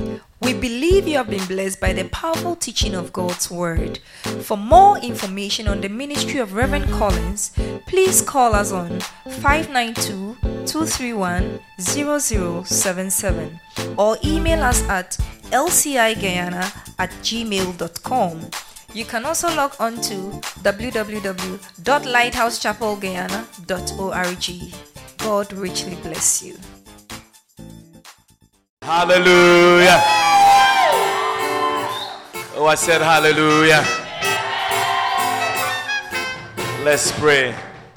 We believe you have been blessed by the powerful teaching of God's Word. For more information on the ministry of Reverend Collins, please call us on 592-231-0077 or email us at lciguyana@gmail.com. You can also log on to www.lighthousechapelguyana.org. God richly bless you. Hallelujah. Oh, I said hallelujah. Let's pray.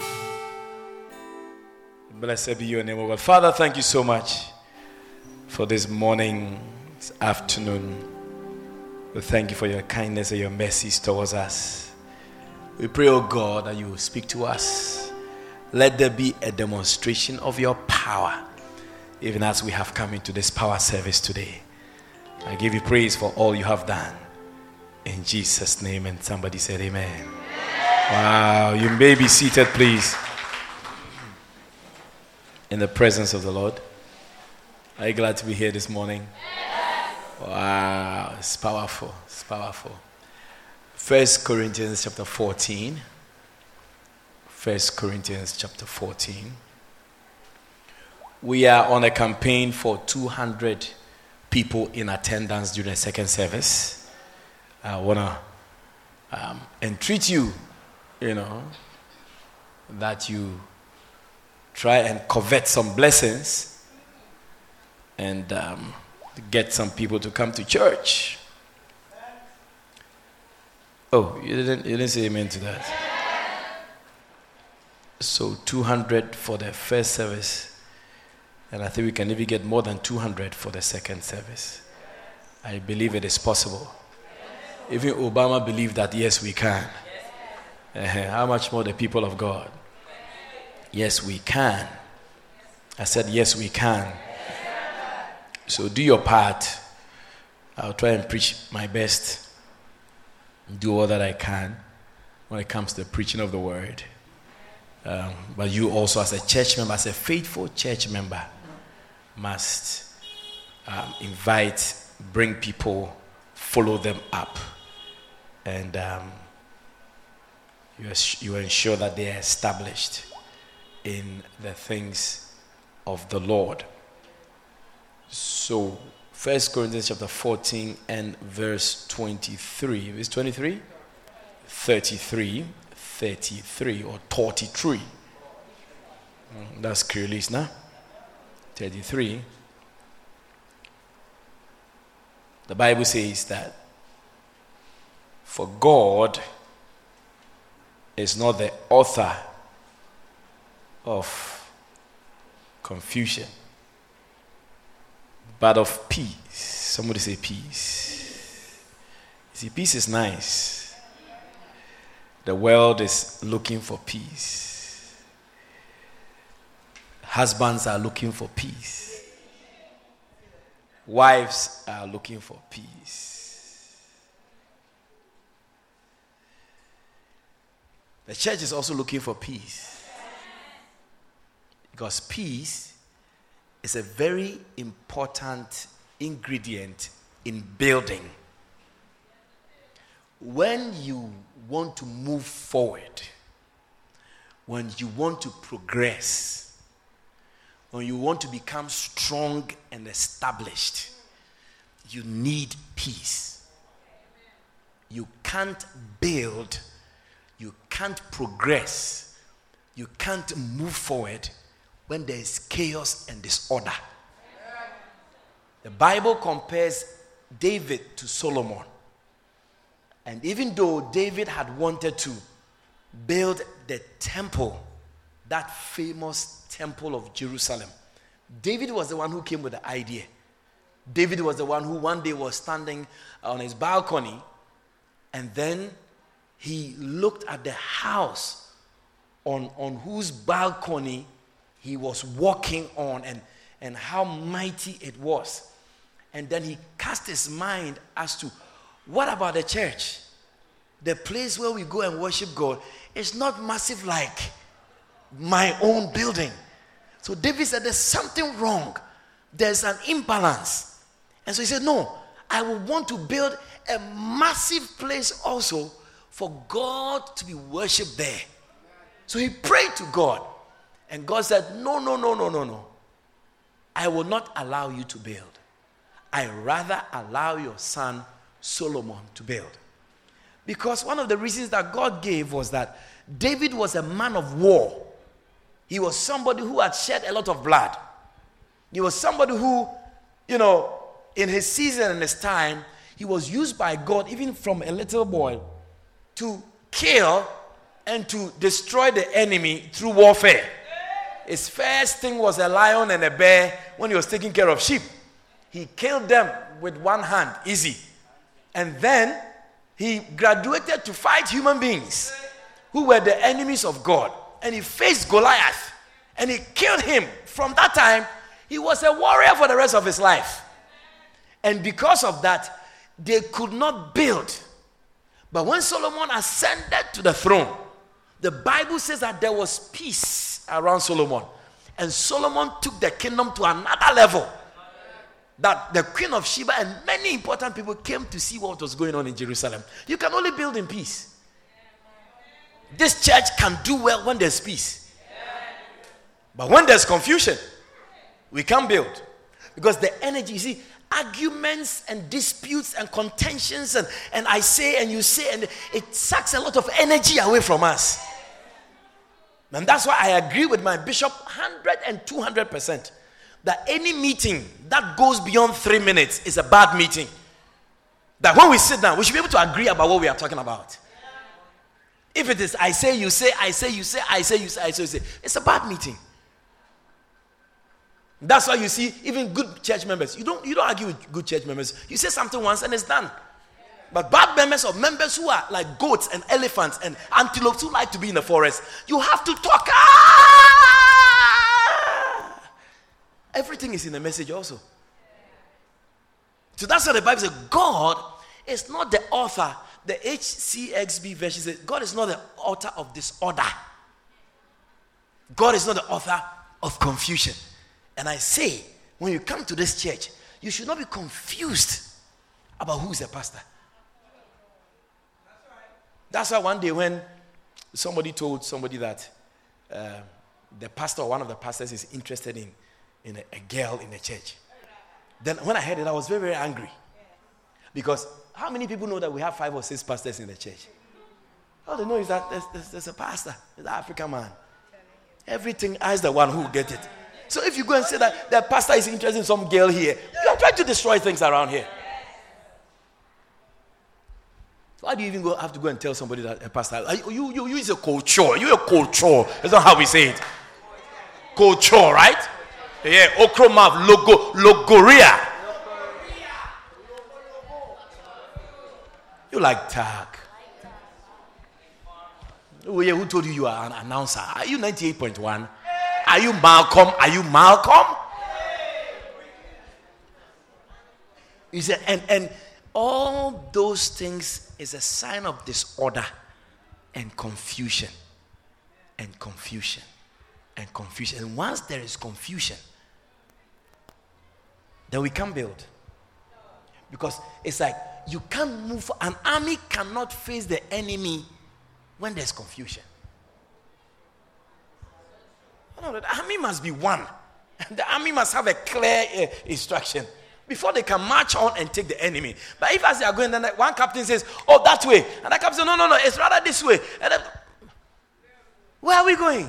Blessed be your name, O God. Father, thank you so much for this morning, this afternoon. We thank you for your kindness and your mercies towards us. We pray, O God, that you will speak to us. Let there be a demonstration of your power, even as we have come into this power service today. I give you praise for all you have done. In Jesus' name, and somebody said amen. Wow, you may be seated, please. In the presence of the Lord. Are you glad to be here this morning? Wow, it's powerful. It's powerful. 1 Corinthians chapter 14. 1 Corinthians chapter 14. We are on a campaign for 200 people in attendance during the second service. I want to entreat you, that you try and covet some blessings and get some people to come to church. Oh, you didn't say amen to that. So 200 for the first service, and I think we can even get more than 200 for the second service. I believe it is possible. Even Obama believed that, yes, we can. How much more the people of God? Yes, we can. I said, yes, we can. So do your part. I'll try and preach my best. Do all that I can when it comes to the preaching of the word. But you also, as a church member, as a faithful church member, must invite, bring people, follow them up, and you ensure that they are established in the things of the Lord. So 1 Corinthians chapter 14 and verse 23. Verse 23? 33 or 33. That's Creolese now. 33. The Bible says that for God is not the author of confusion, but of peace. Somebody say peace. You see, peace is nice. The world is looking for peace. Husbands are looking for peace. Wives are looking for peace. The church is also looking for peace. Because peace is a very important ingredient in building. When you want to move forward, when you want to progress, when you want to become strong and established, you need peace. You can't build, you can't progress, you can't move forward when there is chaos and disorder. The Bible compares David to Solomon. And even though David had wanted to build the temple, that famous temple of Jerusalem, David was the one who came with the idea. David was the one who one day was standing on his balcony, and then he looked at the house on whose balcony he was walking on, and how mighty it was. And then he cast his mind as to, what about the church? The place where we go and worship God is not massive like my own building. So David said, there's something wrong. There's an imbalance. And so he said, no, I would want to build a massive place also for God to be worshipped there. So he prayed to God. And God said, no. I will not allow you to build. I rather allow your son Solomon to build. Because one of the reasons that God gave was that David was a man of war. He was somebody who had shed a lot of blood. He was somebody who, in his season and his time, he was used by God, even from a little boy, to kill and to destroy the enemy through warfare. His first thing was a lion and a bear when he was taking care of sheep. He killed them with one hand, easy. And then he graduated to fight human beings who were the enemies of God. And he faced Goliath and he killed him. From that time, he was a warrior for the rest of his life. And because of that, they could not build. But when Solomon ascended to the throne, the Bible says that there was peace around Solomon. And Solomon took the kingdom to another level. That the Queen of Sheba and many important people came to see what was going on in Jerusalem. You can only build in peace. This church can do well when there's peace. But when there's confusion, we can't build. Because the energy, you see, arguments and disputes and contentions and I say and you say, and it sucks a lot of energy away from us. And that's why I agree with my bishop 100 and 200% that any meeting that goes beyond 3 minutes is a bad meeting. That when we sit down, we should be able to agree about what we are talking about. If it is I say, you say, I say, you say, I say, you say, I say, you say, it's a bad meeting. That's why you see even good church members, you don't argue with good church members. You say something once and it's done. But bad members or members who are like goats and elephants and antelopes who like to be in the forest, you have to talk. Everything is in the message also. So that's what the Bible says. God is not the author. The HCXB version says God is not the author of disorder. God is not the author of confusion. And I say, when you come to this church, you should not be confused about who is a pastor. That's why one day when somebody told somebody that the pastor or one of the pastors is interested in a girl in the church, then when I heard it, I was very, very angry. Because how many people know that we have 5 or 6 pastors in the church? All they know is that there's a pastor, there's an African man. Everything, I is the one who will get it. So if you go and say that the pastor is interested in some girl here, you are trying to destroy things around here. Why do you even have to go and tell somebody that a pastor? You is a culture. You're a culture. That's not how we say it. Culture, right? Yeah, Okromav, Logoria. You like tag. Oh, yeah, who told you you are an announcer? Are you 98.1? Are you Malcolm? Are you Malcolm? You say, and all those things is a sign of disorder and confusion. And confusion. And confusion. And once there is confusion, then we can't build. Because it's like you can't move. An army cannot face the enemy when there's confusion. No, the army must be one. The army must have a clear instruction before they can march on and take the enemy. But if as they are going, then one captain says, oh, that way. And the captain says, no, it's rather this way. And then, where are we going?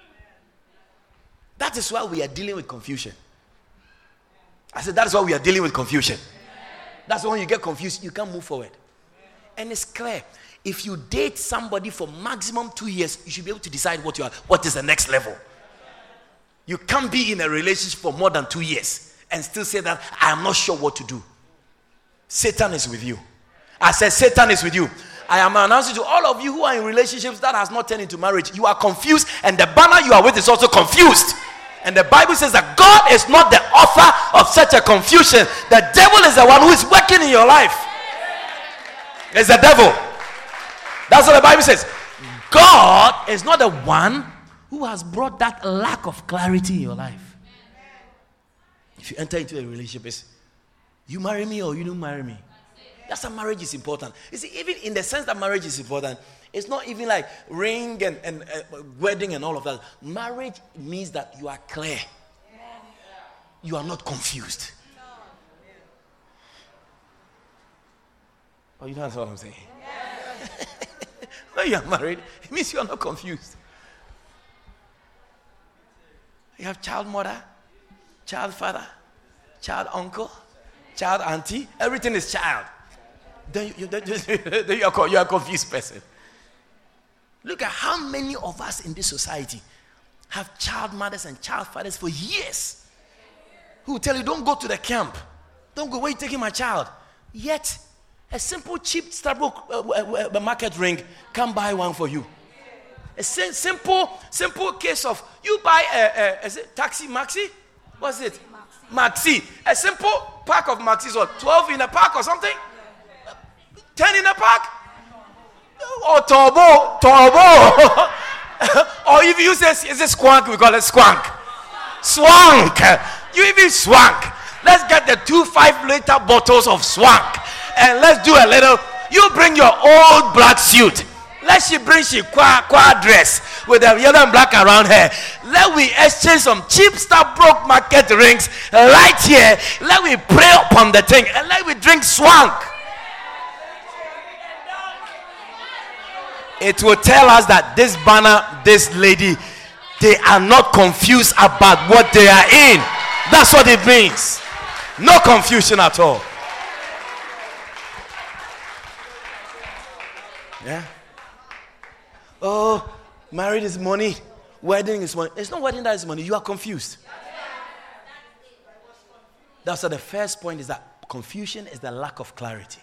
That is why we are dealing with confusion. I said, that is why we are dealing with confusion. That's why when you get confused, you can't move forward. And it's clear. If you date somebody for maximum 2 years, you should be able to decide what is the next level. You can't be in a relationship for more than 2 years and still say that I am not sure what to do. Satan is with you. I said Satan is with you. I am announcing to all of you who are in relationships that has not turned into marriage. You are confused and the banner you are with is also confused. And the Bible says that God is not the author of such a confusion. The devil is the one who is working in your life. It's the devil. That's what the Bible says. God is not the one who has brought that lack of clarity in your life. If you enter into a relationship, You marry me or you don't marry me. That's why marriage is important. You see, even in the sense that marriage is important, it's not even like ring and wedding and all of that. Marriage means that you are clear. You are not confused. Oh, you don't understand what I'm saying? When you are married, it means you are not confused. You have child mother, child father, child uncle, child auntie. Everything is child. Then you are a confused person. Look at how many of us in this society have child mothers and child fathers for years who tell you, don't go to the camp. Don't go, where are you taking my child? Yet, a simple cheap Starbucks market ring can buy one for you. A simple case of, you buy is it taxi maxi? What's it? Maxi. A simple pack of maxis, or 12 in a pack or something? 10 in a pack? Or turbo. Or if you say, is it squank? We call it squank. Swank. You even swank. Let's get the 2 5-liter bottles of swank. And let's do a little. You bring your old black suit. Let she bring she qua dress with the yellow and black around her. Let we exchange some cheap Starbucks market rings right here. Let we pray upon the thing. And let we drink swank. It will tell us that this banner, this lady, they are not confused about what they are in. That's what it means. No confusion at all. Yeah. Oh, married is money. Wedding is money. It's not wedding that is money. You are confused. That's why the first point is that confusion is the lack of clarity.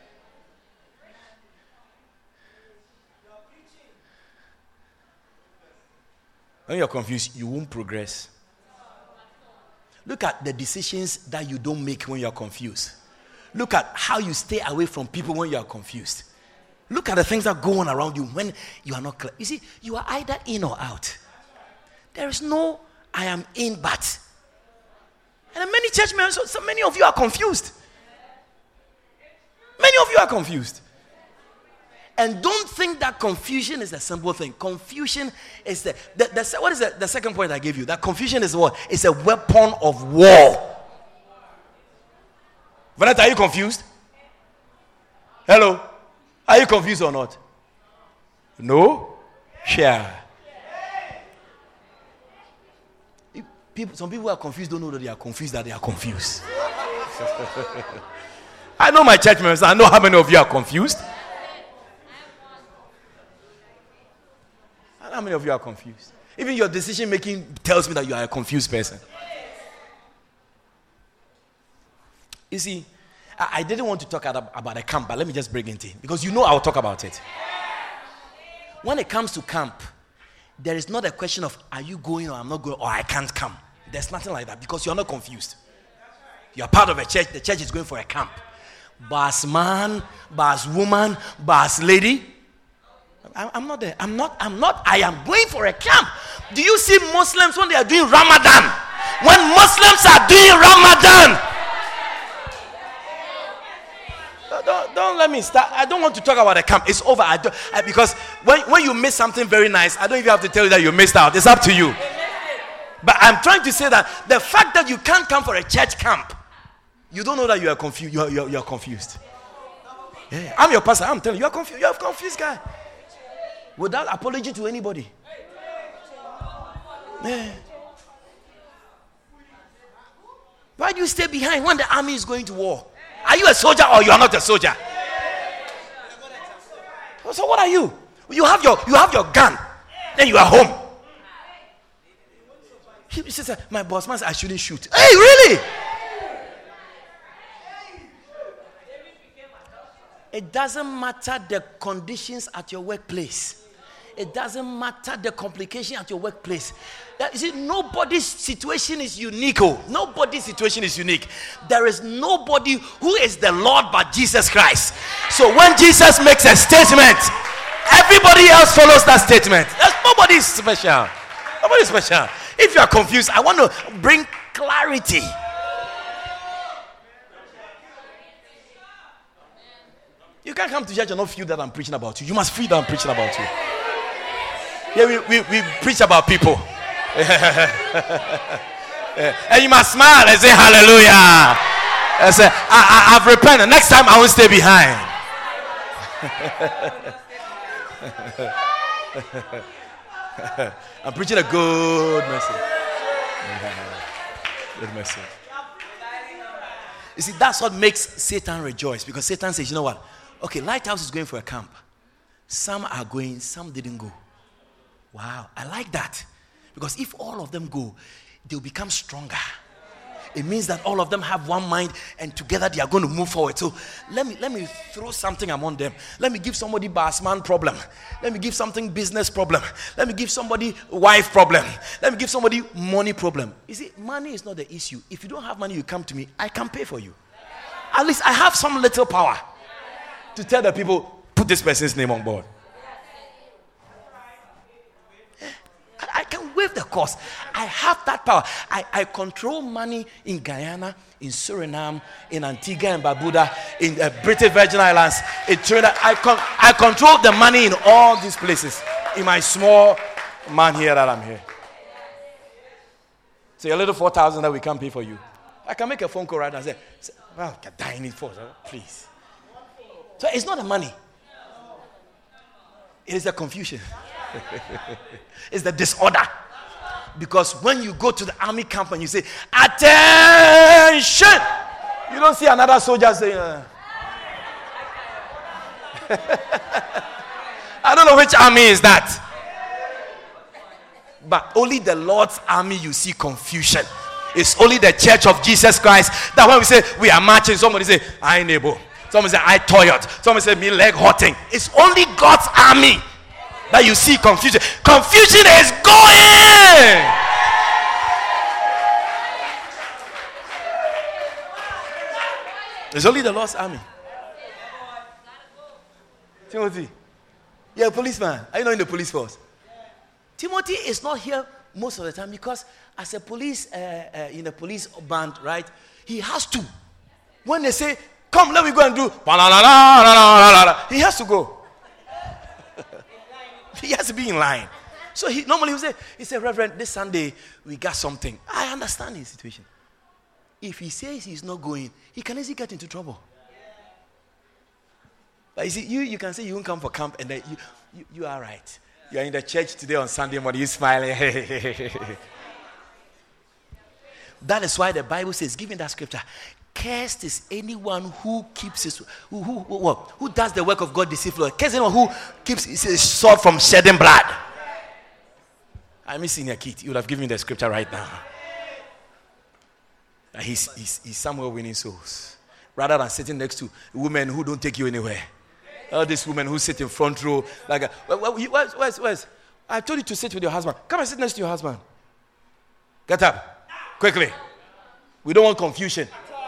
When you're confused, you won't progress. Look at the decisions that you don't make when you're confused. Look at how you stay away from people when you are confused. Look at the things that go on around you when you are not clear. You see, you are either in or out. There is no I am in but. And many church members, so many of you are confused. Many of you are confused. And don't think that confusion is a simple thing. Confusion is what is the second point I gave you? That confusion is what? It's a weapon of war. Vanessa, are you confused? Hello? Are you confused or not? No? Share. Some people who are confused don't know that they are confused, that they are confused. I know my church members. I know how many of you are confused. How many of you are confused? Even your decision making tells me that you are a confused person. You see, I didn't want to talk about a camp, but let me just bring it in. Because you know I'll talk about it. When it comes to camp, there is not a question of are you going or I'm not going or I can't come. There's nothing like that because you're not confused. You're part of a church. The church is going for a camp. Bas man, bas woman, bas lady. I'm not there. I'm not. I am going for a camp. Do you see Muslims when they are doing Ramadan? When Muslims are doing Ramadan. Don't let me start. I don't want to talk about a camp. It's over. Because when you miss something very nice, I don't even have to tell you that you missed out. It's up to you. But I'm trying to say that the fact that you can't come for a church camp, you don't know that you are confused. You are confused. Yeah. I'm your pastor. I'm telling you, you are confused. You are a confused guy. Without apology to anybody. Yeah. Why do you stay behind when the army is going to war? Are you a soldier or you are not a soldier? So what are you? You have your gun. Then you are home. He says, my boss man said I shouldn't shoot. Hey, really? It doesn't matter the conditions at your workplace. It doesn't matter the complication at your workplace. You see, nobody's situation is unique. Nobody's situation is unique. There is nobody who is the Lord but Jesus Christ. So when Jesus makes a statement, everybody else follows that statement. Nobody is special. Nobody is special. If you are confused, I want to bring clarity. You can't come to church and not feel that I'm preaching about you. You must feel that I'm preaching about you. Yeah, we preach about people. And you must smile and say hallelujah. And say, I've repented. Next time I won't stay behind. I'm preaching a good message. Good message. You see, that's what makes Satan rejoice. Because Satan says, you know what? Okay, Lighthouse is going for a camp. Some are going, some didn't go. Wow, I like that. Because if all of them go, they'll become stronger. It means that all of them have one mind and together they are going to move forward. So let me throw something among them. Let me give somebody Bassman problem. Let me give something business problem. Let me give somebody wife problem. Let me give somebody money problem. You see, money is not the issue. If you don't have money, you come to me. I can pay for you. At least I have some little power to tell the people, put this person's name on board. I can waive the cost. I have that power. I control money in Guyana, in Suriname, in Antigua and Barbuda, in British Virgin Islands, in Trinidad. I control the money in all these places. In my small man here that I'm here. Say a little 4,000 that we can't pay for you. I can make a phone call right now and say, well, you're dying it for, please. So it's not the money. It is the confusion. It's the disorder. Because when you go to the army camp and you say, attention, you don't see another soldier saying, I don't know which army is that. But only the Lord's army you see confusion. It's only the church of Jesus Christ that when we say we are marching, somebody say, I ain't able. Somebody say, I toiled. Somebody say, me leg hurting. It's only God's army that you see confusion. Confusion is going. It's only the Lord's army. Timothy, you're a policeman. Are you not in the police force? Timothy is not here most of the time because as a police, in a police band, right, he has to. When they say, come, let me go and do, he has to go. He has to be in line. So he normally will say, Reverend, this Sunday we got something. I understand his situation. If he says he's not going, he can easily get into trouble. But you see, you can say you won't come for camp and then you are right. You are in the church today on Sunday morning, you smiling. That is why the Bible says, given that scripture, cursed is anyone who keeps his who does the work of God deceitfully. Cursed is anyone who keeps his sword from shedding blood. I'm missing a kid. You would have given me the scripture right now. He's somewhere winning souls, rather than sitting next to women who don't take you anywhere. All these women who sit in front row, like, where's? I told you to sit with your husband. Come and sit next to your husband. Get up, quickly. We don't want confusion.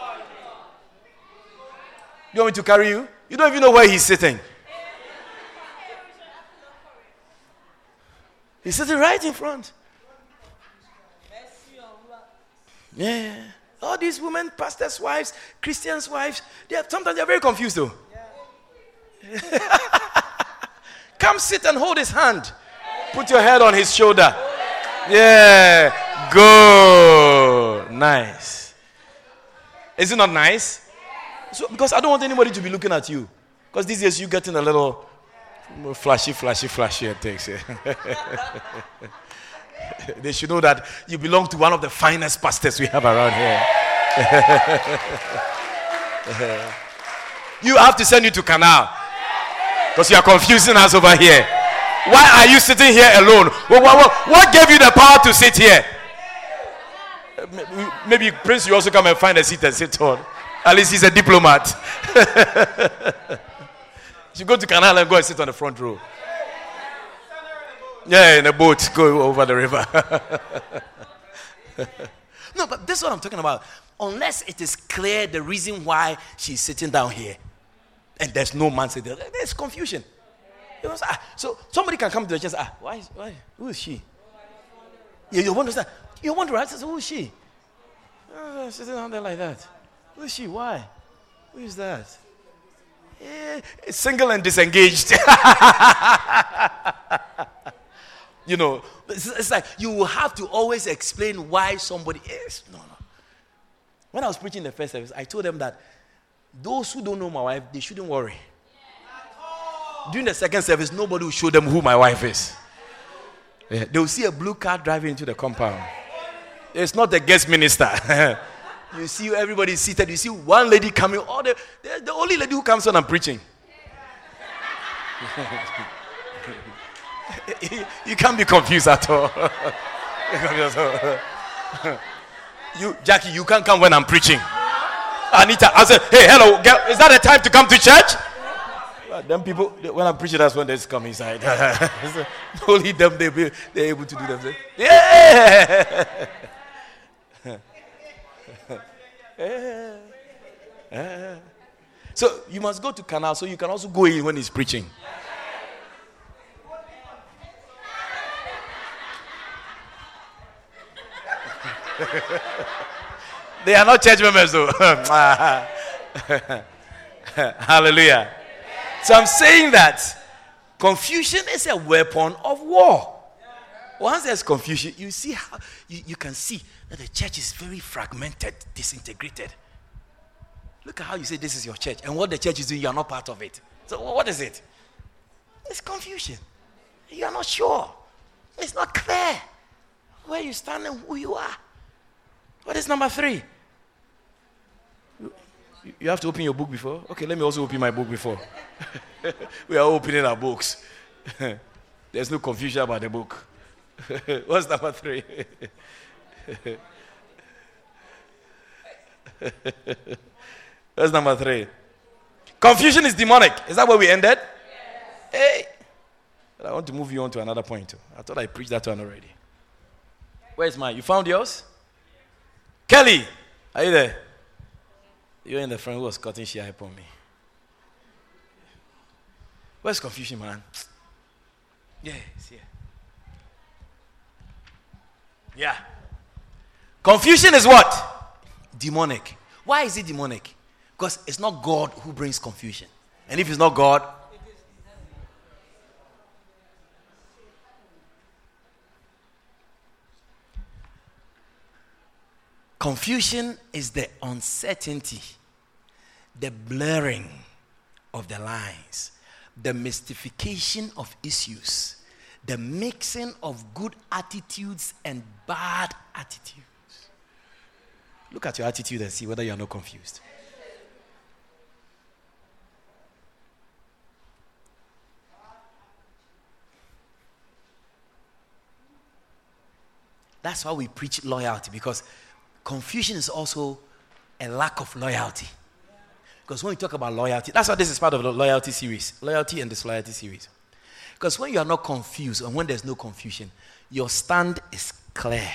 You want me to carry you? You don't even know where he's sitting. He's sitting right in front. Yeah. All these women, pastors' wives, Christians' wives, sometimes they're very confused though. Come sit and hold his hand. Put your head on his shoulder. Yeah. Good. Nice. Is it not nice? So, because I don't want anybody to be looking at you. Because these days you getting a little flashy and things. They should know that you belong to one of the finest pastors we have around here. You have to send you to Canal. Because you are confusing us over here. Why are you sitting here alone? What gave you the power to sit here? Maybe Prince, you also come and find a seat and sit on. At least he's a diplomat. You go to Canal and go and sit on the front row. Yeah, in a boat, go over the river. No, but this is what I'm talking about. Unless it is clear the reason why she's sitting down here, and there's no man sitting there, there's confusion. You know, so somebody can come to the church and say, why? Who is she? You wonder, right? So who is she? Sitting down there like that. Who is she? Why? Who is that? Single and disengaged. You know, it's like you will have to always explain why somebody is. No. When I was preaching the first service, I told them that those who don't know my wife, they shouldn't worry. During the second service, nobody will show them who my wife is. Yeah, they will see a blue car driving into the compound. It's not the guest minister. You see everybody seated. You see one lady coming. The only lady who comes when I'm preaching. You can't be confused at all. You, Jackie, you can't come when I'm preaching. Anita, I said, hey, hello, girl, is that the time to come to church? Them people, when I'm preaching, that's when they come inside. Only them, they're able to do them. Yeah. So you must go to canal so you can also go in when he's preaching. They are not church members though. Hallelujah. So I'm saying that confusion is a weapon of war. Once there's confusion, you see how you can see that the church is very fragmented, disintegrated. Look at how you say this is your church, and what the church is doing, you are not part of it. So what is it? It's confusion. You are not sure. It's not clear where you stand and who you are. What is number 3? You have to open your book before? Okay, let me also open my book before. We are opening our books. There's no confusion about the book. What's number 3? What's number 3? Confusion is demonic. Is that where we ended? Yes. Hey. But I want to move you on to another point too. I thought I preached that one already. Where's mine? You found yours? Kelly, are you there? You're in the front who was cutting share upon me. Where's confusion, man? Yeah, it's here. Yeah. Confusion is what? Demonic. Why is it demonic? Because it's not God who brings confusion. And if it's not God, confusion is the uncertainty, the blurring of the lines, the mystification of issues, the mixing of good attitudes and bad attitudes. Look at your attitude and see whether you are not confused. That's why we preach loyalty, because confusion is also a lack of loyalty. Because when we talk about loyalty, that's why this is part of the loyalty series. Loyalty and disloyalty series. Because when you are not confused and when there's no confusion, your stand is clear.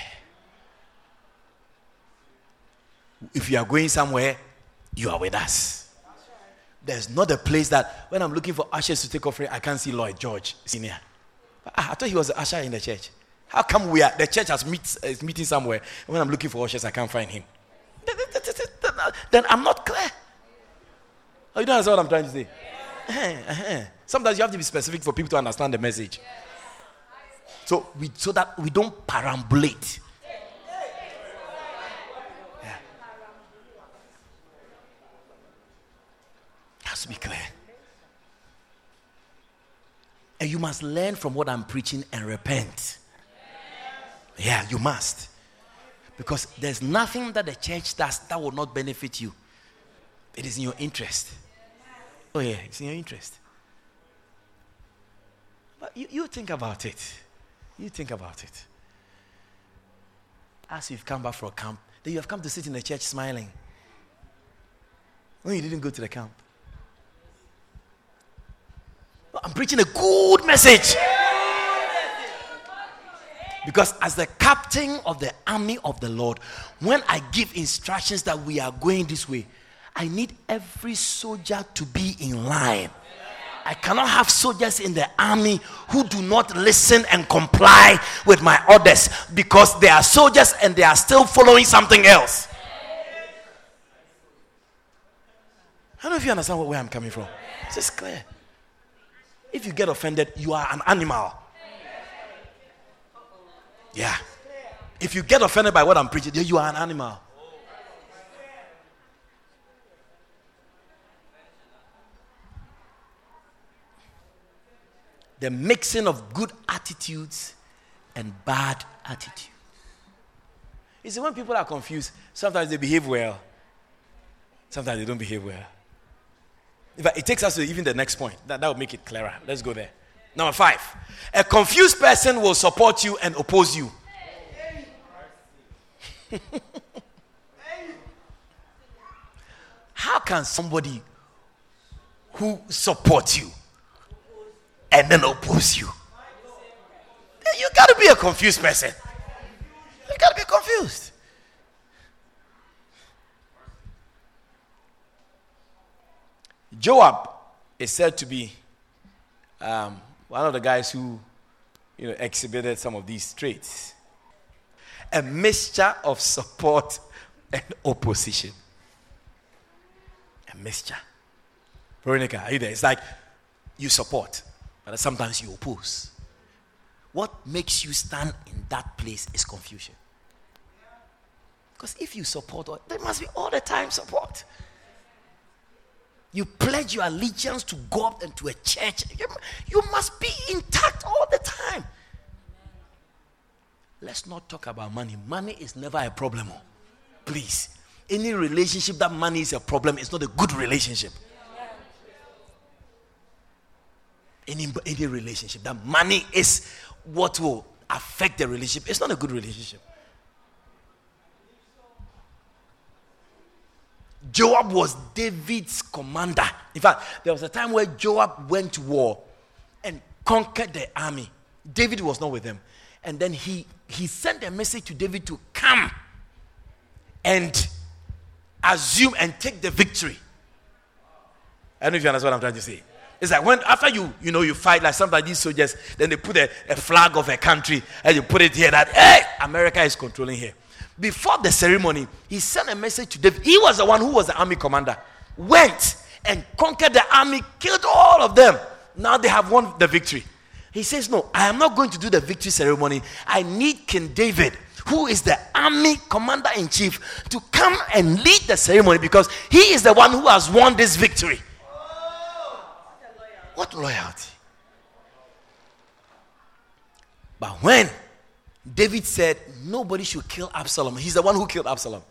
If you are going somewhere, you are with us. There's not a place that when I'm looking for ushers to take offering, I can't see Lloyd George Senior. I thought he was an usher in the church. How come the church is meeting somewhere, and when I'm looking for ushers, I can't find him? Then I'm not clear. Oh, you don't understand what I'm trying to say? Yeah. Sometimes you have to be specific for people to understand the message. So that we don't perambulate. Yeah. It has to be clear. And you must learn from what I'm preaching and repent. Yeah, you must. Because there's nothing that the church does that will not benefit you. It is in your interest. Oh yeah, it's in your interest. But you think about it. You think about it. As you've come back from a camp, then you have come to sit in the church smiling. When you didn't go to the camp. I'm preaching a good message. Because as the captain of the army of the Lord, when I give instructions that we are going this way, I need every soldier to be in line. I cannot have soldiers in the army who do not listen and comply with my orders, because they are soldiers and they are still following something else. I don't know if you understand where I'm coming from. It's just clear. If you get offended, you are an animal. Yeah. If you get offended by what I'm preaching, then you are an animal. The mixing of good attitudes and bad attitudes. You see, when people are confused, sometimes they behave well, sometimes they don't behave well. In fact, it takes us to even the next point. That will make it clearer. Let's go there. Number 5. A confused person will support you and oppose you. How can somebody who supports you and then oppose you? You got to be a confused person. You got to be confused. Joab is said to be one of the guys who, exhibited some of these traits. A mixture of support and opposition. A mixture. Veronica, are you there? It's like you support, but sometimes you oppose. What makes you stand in that place is confusion. Because if you support, there must be all the time support. You pledge your allegiance to God and to a church. You must be intact all the time. Let's not talk about money. Money is never a problem. Please. Any relationship that money is a problem, it's not a good relationship. Any relationship that money is what will affect the relationship, it's not a good relationship. Joab was David's commander. In fact, there was a time where Joab went to war and conquered the army. David was not with them. And then he sent a message to David to come and assume and take the victory. I don't know if you understand what I'm trying to say. It's like when after you fight like some of these soldiers, then they put a flag of a country and you put it here that, hey, America is controlling here. Before the ceremony, he sent a message to David. He was the one who was the army commander. Went and conquered the army, killed all of them. Now they have won the victory. He says, no, I am not going to do the victory ceremony. I need King David, who is the army commander-in-chief, to come and lead the ceremony because he is the one who has won this victory. What loyalty? But when David said nobody should kill Absalom, he's the one who killed Absalom.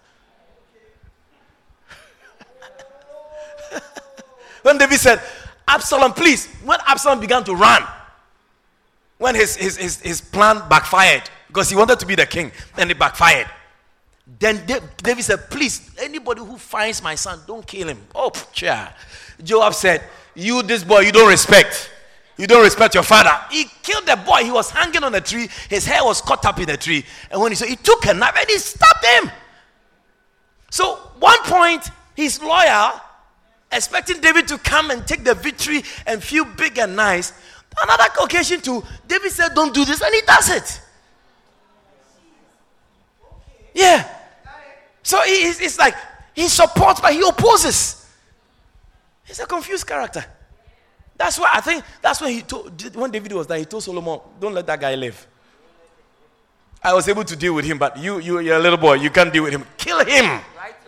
When David said, Absalom, please, when Absalom began to run, when his plan backfired, because he wanted to be the king, and it backfired. Then David said, please, anybody who finds my son, don't kill him. Oh, yeah. Joab said, you, this boy, you don't respect. You don't respect your father. He killed the boy. He was hanging on a tree. His hair was caught up in a tree. And when he took a knife and he stabbed him. So, one point, he's loyal, expecting David to come and take the victory and feel big and nice. Another occasion too, David said, don't do this, and he does it. Yeah. So it's like he supports, but he opposes. He's a confused character. That's why I think that's when when David was there, he told Solomon, don't let that guy live. I was able to deal with him, but you're a little boy, you can't deal with him. Kill him.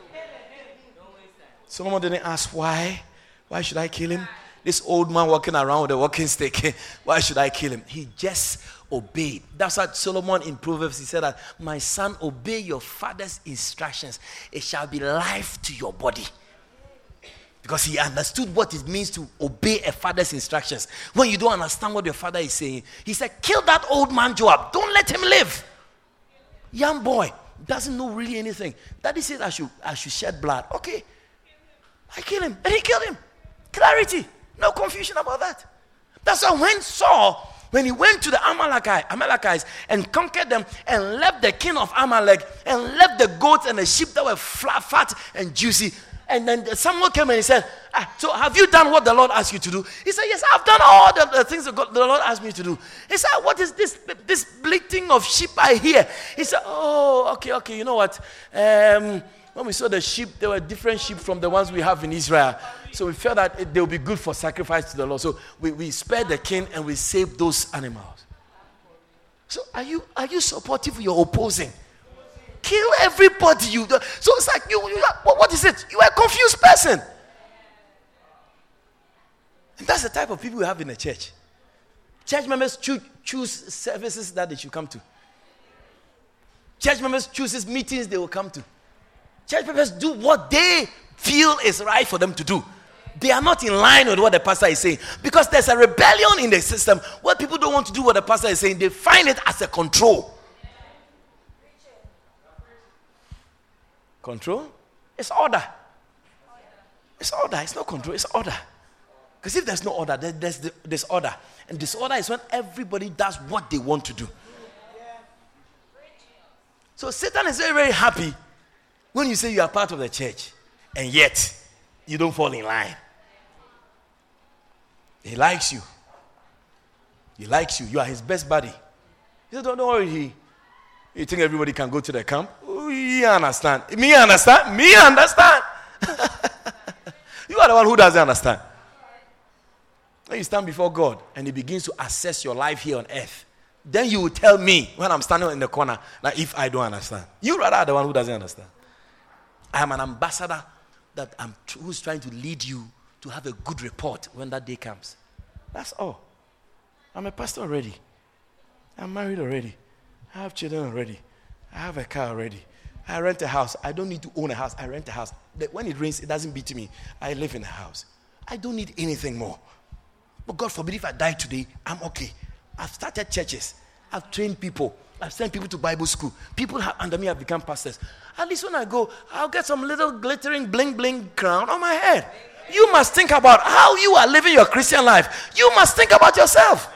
Solomon didn't ask why. Why should I kill him? This old man walking around with a walking stick. Why should I kill him? He just obeyed. That's what Solomon in Proverbs, he said that, my son, obey your father's instructions. It shall be life to your body. Because he understood what it means to obey a father's instructions. When you don't understand what your father is saying, he said, kill that old man Joab. Don't let him live. Young boy, doesn't know really anything. Daddy says I should shed blood. Okay. I kill him. And he killed him. Clarity. No confusion about that. That's why when Saul, when he went to the Amalekites and conquered them and left the king of Amalek and left the goats and the sheep that were fat and juicy, and then Samuel came and he said, so have you done what the Lord asked you to do? He said, yes, I've done all the things that the Lord asked me to do. He said, what is this bleating of sheep I hear? He said, oh, okay, you know what? When we saw the sheep, there were different sheep from the ones we have in Israel. So we felt that they would be good for sacrifice to the Lord. So we spared the king and we saved those animals. So are you supportive or you're opposing? Kill everybody. So it's like what is it? You are a confused person. And that's the type of people we have in the church. Church members choose services that they should come to. Church members choose meetings they will come to. Church members do what they feel is right for them to do. They are not in line with what the pastor is saying. Because there's a rebellion in the system where people don't want to do what the pastor is saying. They find it as a control. Control? It's order. It's order. It's not control. It's order. Because if there's no order, there's disorder. And disorder is when everybody does what they want to do. So Satan is very, very happy when you say you are part of the church and yet you don't fall in line. He likes you. He likes you. You are his best buddy. He said, don't worry. You think everybody can go to the camp? You understand. Me understand. Me understand. You are the one who doesn't understand. When you stand before God and he begins to assess your life here on earth, then you will tell me when I'm standing in the corner that if I don't understand. You rather are the one who doesn't understand. I am an ambassador who's trying to lead you to have a good report when that day comes. That's all. I'm a pastor already. I'm married already. I have children already. I have a car already. I rent a house. I don't need to own a house. I rent a house. When it rains, it doesn't beat me. I live in a house. I don't need anything more. But God forbid if I die today, I'm okay. I've started churches. I've trained people. I've sent people to Bible school. People under me have become pastors. At least when I go, I'll get some little glittering bling bling crown on my head. You must think about how you are living your Christian life. You must think about yourself.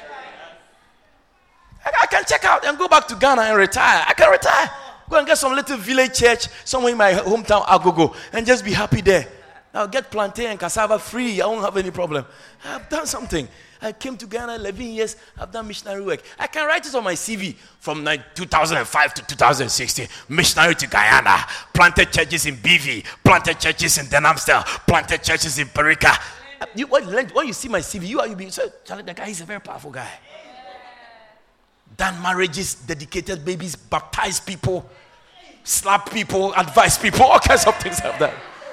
I can check out and go back to Ghana and retire. I can retire. Go and get some little village church somewhere in my hometown, Agogo, and just be happy there. I'll get plantain and cassava free. I won't have any problem. I've done something. I came to Ghana 11 years. I've done missionary work. I can write it on my CV from 2005 to 2016. Missionary to Guyana. Planted churches in BV. Planted churches in Denhamstel. Planted churches in Perica. When you see my CV, you'll be so, Charlie, the guy is a very powerful guy. Done marriages, dedicated babies, baptized people, slap people, advise people, all kinds of things I've done.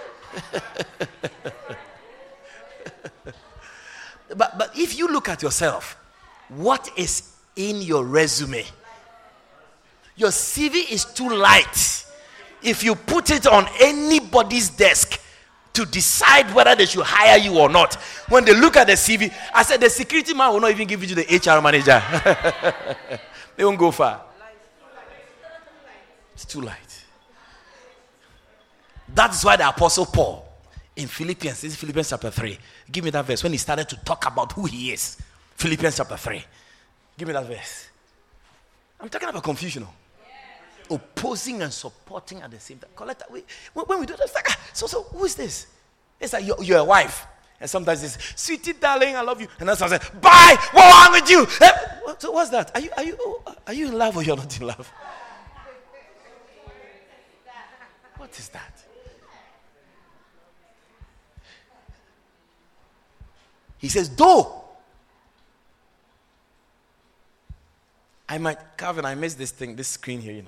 But if you look at yourself, what is in your resume? Your CV is too light. If you put it on anybody's desk to decide whether they should hire you or not, when they look at the CV, I said the security man will not even give it to the HR manager. They won't go far. It's too light. That's why the Apostle Paul in Philippians, this is Philippians chapter 3. Give me that verse when he started to talk about who he is. Philippians chapter 3. Give me that verse. I'm talking about confusion. Opposing and supporting at the same time. When we do that, it's like, so who is this? It's like you're a wife. And sometimes it's, sweetie, darling, I love you. And then someone says, bye, what's wrong with you? So what's that? Are you in love or you're not in love? What is that? He says, though Calvin, I missed this screen here,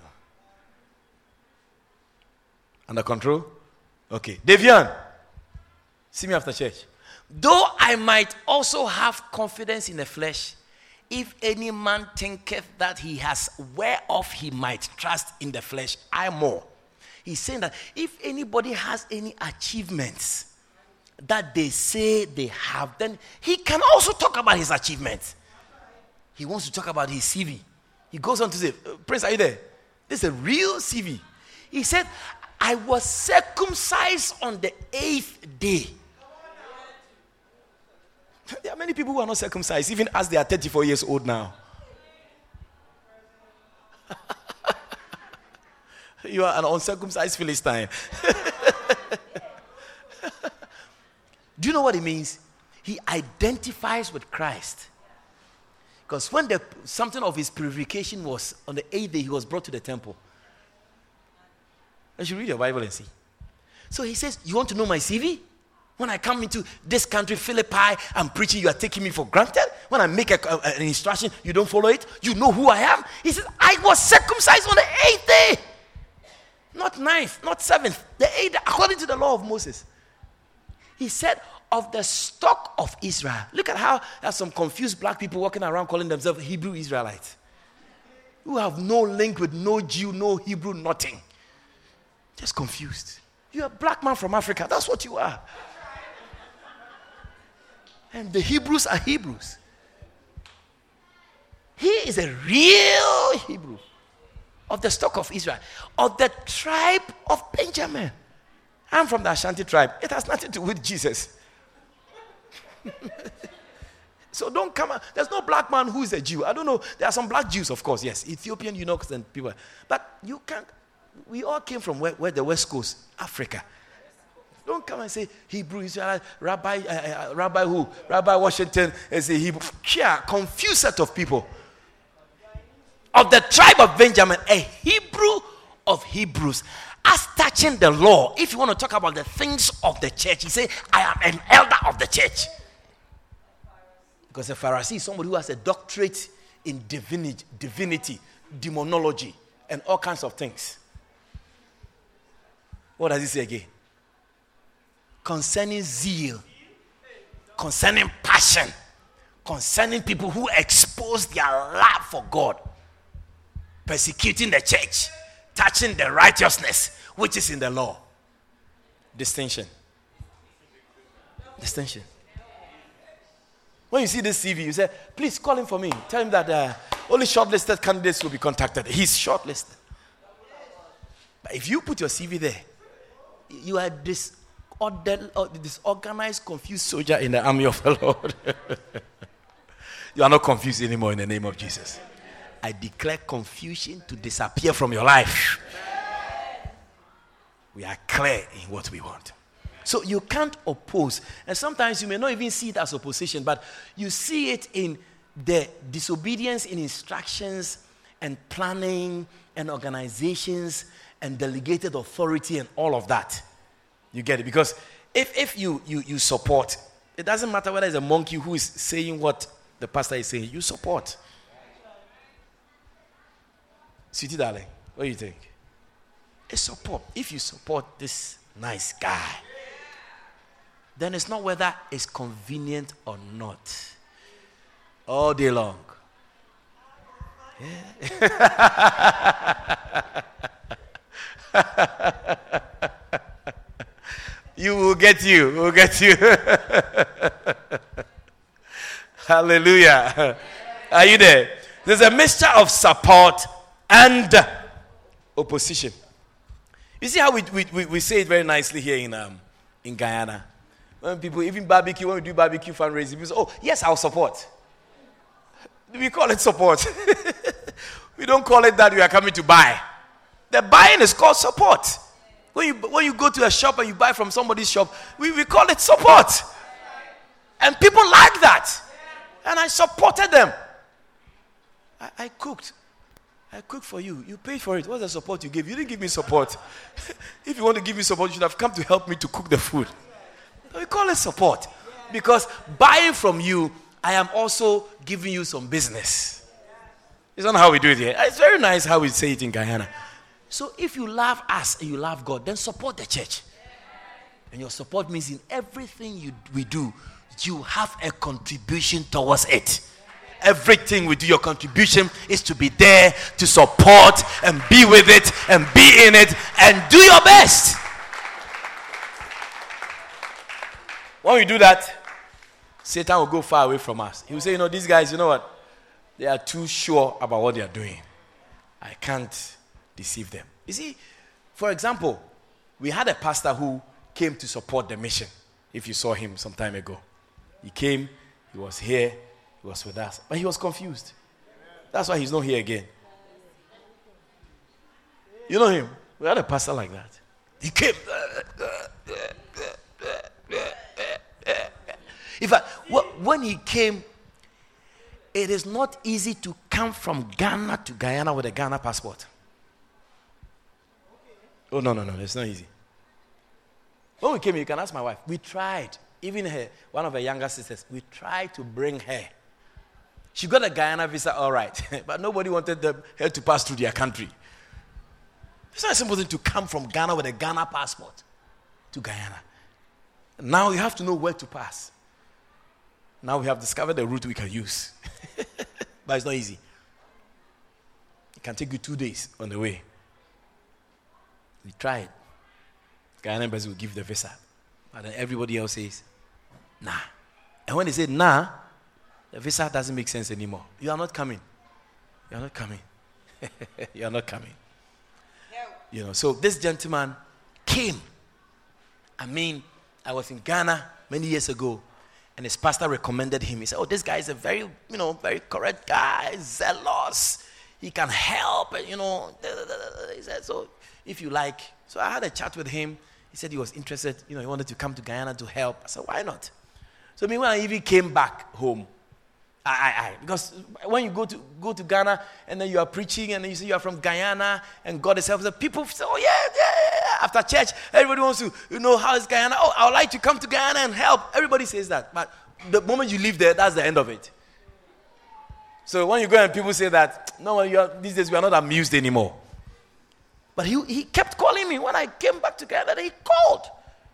Under control? Okay. Davian, see me after church. Though I might also have confidence in the flesh, if any man thinketh that he has whereof he might trust in the flesh, I more. He's saying that if anybody has any achievements that they say they have, then he can also talk about his achievements. He wants to talk about his CV. He goes on to say, Prince, are you there? This is a real CV. He said, I was circumcised on the 8th day. There are many people who are not circumcised, even as they are 34 years old now. You are an uncircumcised Philistine. Do you know what it means? He identifies with Christ. Because when something of his purification was on the 8th day, he was brought to the temple. You should read your Bible and see. So he says, you want to know my CV? When I come into this country, Philippi, I'm preaching, you are taking me for granted. When I make an instruction, you don't follow it. You know who I am. He says, I was circumcised on the 8th day. Not 9th, not 7th. The 8th, according to the law of Moses. He said, of the stock of Israel. Look at how there's some confused black people walking around calling themselves Hebrew Israelites. Who have no link with no Jew, no Hebrew, nothing. Just confused. You're a black man from Africa. That's what you are. And the Hebrews are Hebrews. He is a real Hebrew of the stock of Israel, of the tribe of Benjamin. I'm from the Ashanti tribe. It has nothing to do with Jesus. So don't come out. There's no black man who is a Jew. I don't know. There are some black Jews, of course, yes. Ethiopian eunuchs and people. But you can't. We all came from where the West Coast, Africa. Don't come and say Hebrew Israelite, Rabbi who? Rabbi Washington is a Hebrew. Yeah, confused set of people. Of the tribe of Benjamin, a Hebrew of Hebrews. As touching the law, if you want to talk about the things of the church, he say, I am an elder of the church. Because a Pharisee is somebody who has a doctorate in divinity, demonology, and all kinds of things. What does he say again? Concerning zeal, concerning passion, concerning people who expose their love for God, persecuting the church, touching the righteousness which is in the law. Distinction. When you see this CV, you say, please call him for me. Tell him that only shortlisted candidates will be contacted. He's shortlisted. But if you put your CV there, you are disorganized, confused soldier in the army of the Lord. You are not confused anymore in the name of Jesus. I declare confusion to disappear from your life. We are clear in what we want. So you can't oppose. And sometimes you may not even see it as opposition, but you see it in the disobedience in instructions and planning and organizations and delegated authority and all of that. You get it? Because if you support, it doesn't matter whether it's a monkey who is saying what the pastor is saying, you support. Sweetie darling, what do you think? It's support. If you support this nice guy, then it's not whether it's convenient or not. All day long. Yeah. We'll get you. Hallelujah. Are you there? There's a mixture of support and opposition. You see how we say it very nicely here in Guyana. When people, even barbecue, when we do barbecue fundraising, people say, oh, yes, I'll support. We call it support. We don't call it that we are coming to buy. The buying is called support. When you go to a shop and you buy from somebody's shop, we call it support. And people like that. And I supported them. I cooked. I cooked for you. You paid for it. What's the support you gave? You didn't give me support. If you want to give me support, you should have come to help me to cook the food. We call it support. Because buying from you, I am also giving you some business. It's not how we do it here. It's very nice how we say it in Guyana. So if you love us and you love God, then support the church. And your support means in everything we do, you have a contribution towards it. Everything we do, your contribution is to be there, to support and be with it and be in it and do your best. When we do that, Satan will go far away from us. He will say, these guys, you know what? They are too sure about what they are doing. I can't deceive them. You see, for example, we had a pastor who came to support the mission. If you saw him some time ago. He came, he was here, he was with us. But he was confused. That's why he's not here again. You know him? We had a pastor like that. He came. In fact, when he came, it is not easy to come from Ghana to Guyana with a Ghana passport. Oh, no. It's not easy. When we came here, you can ask my wife. We tried. Even her, one of her younger sisters, we tried to bring her. She got a Guyana visa, all right. But nobody wanted her to pass through their country. It's not a simple thing to come from Ghana with a Ghana passport to Guyana. Now you have to know where to pass. Now we have discovered a route we can use. But it's not easy. It can take you 2 days on the way. We tried. Guyana embassy will give the visa. But then everybody else says, nah. And when they say nah, the visa doesn't make sense anymore. You are not coming. You are not coming. You are not coming. No. So this gentleman came. I was in Ghana many years ago, and his pastor recommended him. He said, oh, this guy is a very, very correct guy, zealous. He can help, and, He said, so if you like. So I had a chat with him. He said he was interested, he wanted to come to Guyana to help. I said, why not? So when I even came back home, because when you go to Ghana and then you are preaching and then you say you are from Guyana and God is helping, people say, oh yeah. After church, everybody wants to how is Guyana? Oh, I would like to come to Guyana and help. Everybody says that, but the moment you leave there, that's the end of it. So when you go and people say that, no, these days we are not amused anymore. But he kept calling me when I came back to Guyana. He called.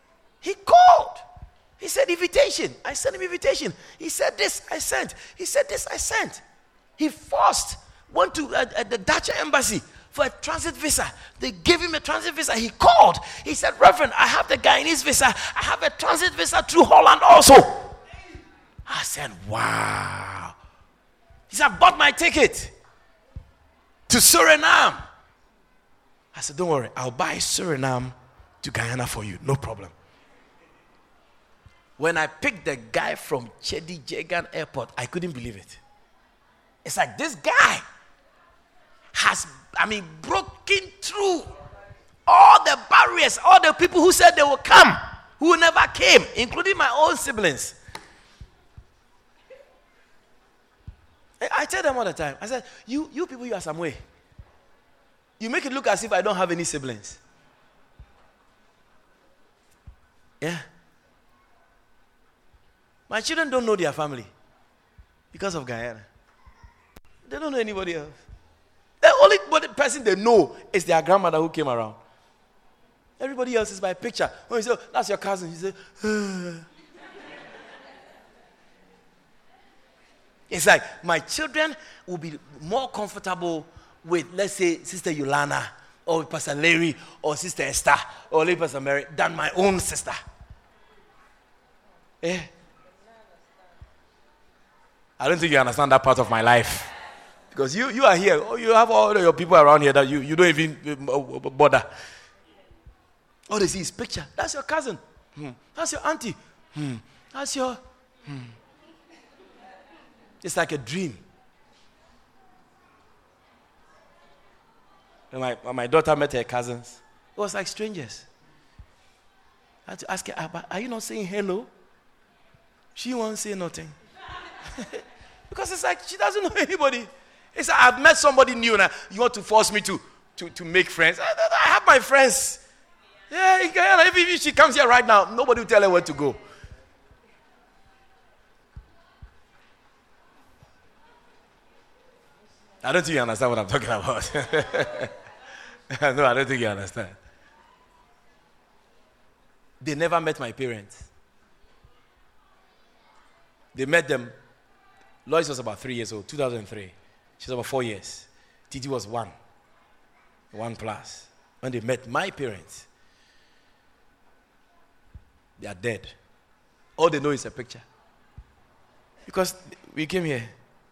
He said invitation. I sent him invitation. He said this, I sent. He said this, I sent. He first went to the Dutch embassy for a transit visa. They gave him a transit visa. He called. He said, Reverend, I have the Guyanese visa. I have a transit visa through Holland also. I said, wow. He said, I bought my ticket to Suriname. I said, don't worry, I'll buy Suriname to Guyana for you. No problem. When I picked the guy from Chedi Jagan Airport, I couldn't believe it. It's like this guy has, broken through all the barriers, all the people who said they will come, who never came, including my own siblings. I tell them all the time, I said, you people, you are some way. You make it look as if I don't have any siblings. Yeah. My children don't know their family because of Guyana. They don't know anybody else. The only person they know is their grandmother who came around. Everybody else is by picture. When you say, oh, that's your cousin, you say, It's like my children will be more comfortable with, let's say, Sister Yolanda, or Pastor Larry, or Sister Esther, or Lady Pastor Mary, than my own sister. Eh? I don't think you understand that part of my life. Because you are here, you have all your people around here that you don't even bother. All they see is picture. That's your cousin. That's your auntie. That's your... It's like a dream. When my daughter met her cousins, it was like strangers. I had to ask her, are you not saying hello? She won't say nothing. Because it's like she doesn't know anybody. It's like I've met somebody new now. You want to force me to make friends? I have my friends. Yeah, if she comes here right now, nobody will tell her where to go. I don't think you understand what I'm talking about. No, I don't think you understand. They never met my parents. They met them. Lois was about 3 years old, 2003. She was about 4 years. Titi was 1 plus. When they met my parents, they are dead. All they know is a picture. Because we came here.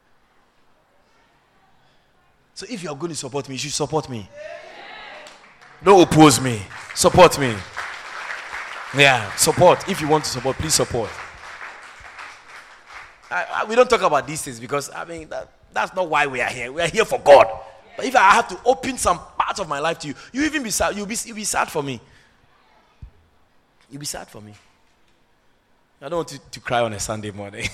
So if you are going to support me, you should support me. Don't oppose me. Support me. Yeah, support. If you want to support, please support. We don't talk about these things because, that's not why we are here. We are here for God. But if I have to open some parts of my life to you, you even be sad. You'll be sad for me. You'll be sad for me. I don't want you to cry on a Sunday morning.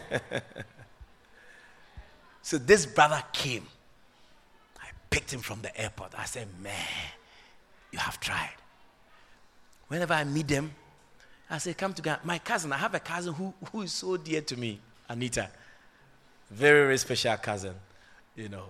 So this brother came. I picked him from the airport. I said, man, you have tried. Whenever I meet them, I say, come to Ghana. My cousin, I have a cousin who is so dear to me, Anita. Very, very special cousin, you know.